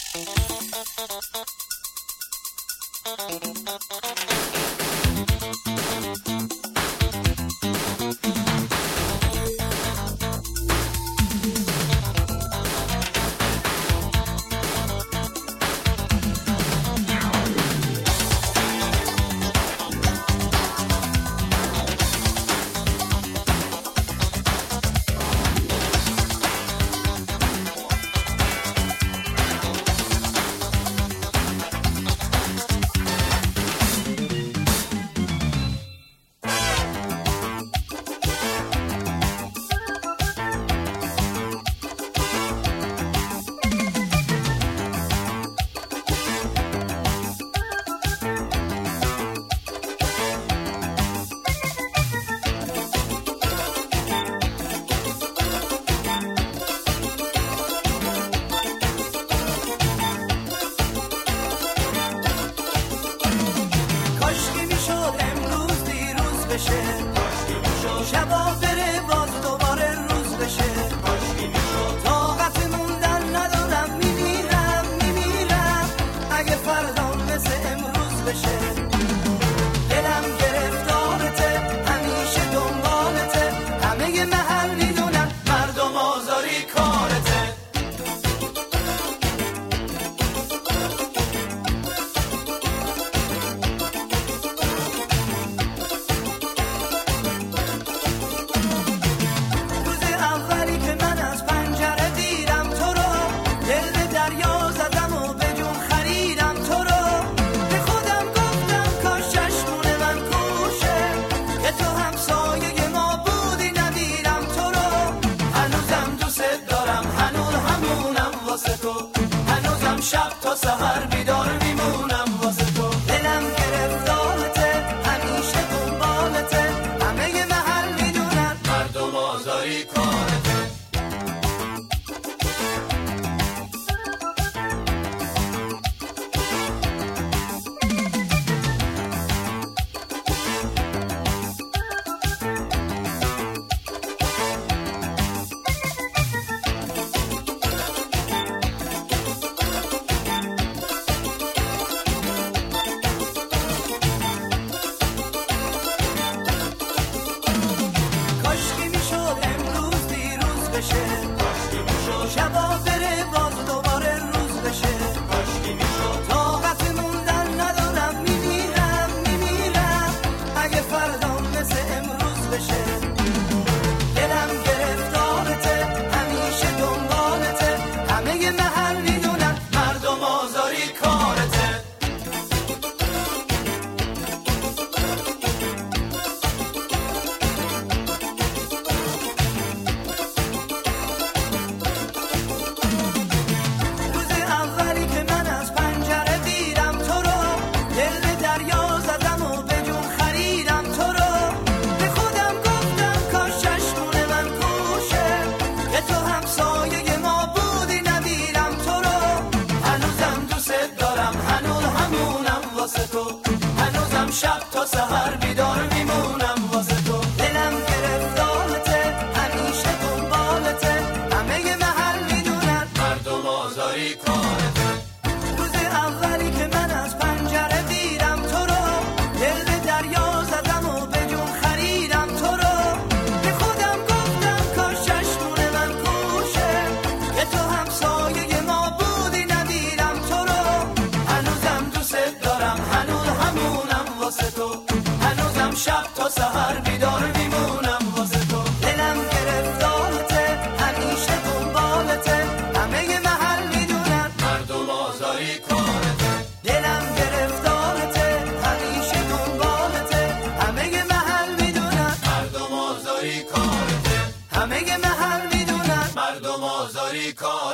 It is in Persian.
شبا بره باز دوباره روز بشه. طاقت موندن ندارم، میمیرم اگه فردا مثل امروز بشه. دلم گرفتارته، همیشه دنبالته، همه محل میدونن مردم آزاری کارته. هنوزم شب تا سحر بیدار میمونم واسه تو. دلم گرفتارته، همیشه دنبالته، همه محل میدونن مردم آزاری کارته. شبا بره باز دوباره روز بشه. طاقت موندن ندارم، میمیرم اگه فردا مثل امروز بشه. دلم گرفتارته، همیشه دنبالته، همه محل میدونن مردم آزاری کارته. هنوزم شب تا سحر بیدار میمونم واسه تو. دلم گرفتارته، همیشه دنبالته، همه محل میدونن مردم آزاری کارته. روز اولی که من از پنجره دیدم تو رو، دل به دریا زدم و به جون خریدم تو رو. به خودم گفتم کاش چشمون من کوشه، که تو همسایه ما بودی ندیدم تو رو. هنوزم دوست دارم، همونم واسه تو. هنوزم شب تا سحر بیدار میمونم واسه تو. دلم گرفتارته، همیشه دنبالته، همه محل میدونن مردم آزاری کارته. دلم گرفتارته، همیشه دنبالته، همه محل میدونن مردم آزاری کارته. همه محل میدونن مردم آزاری کارته.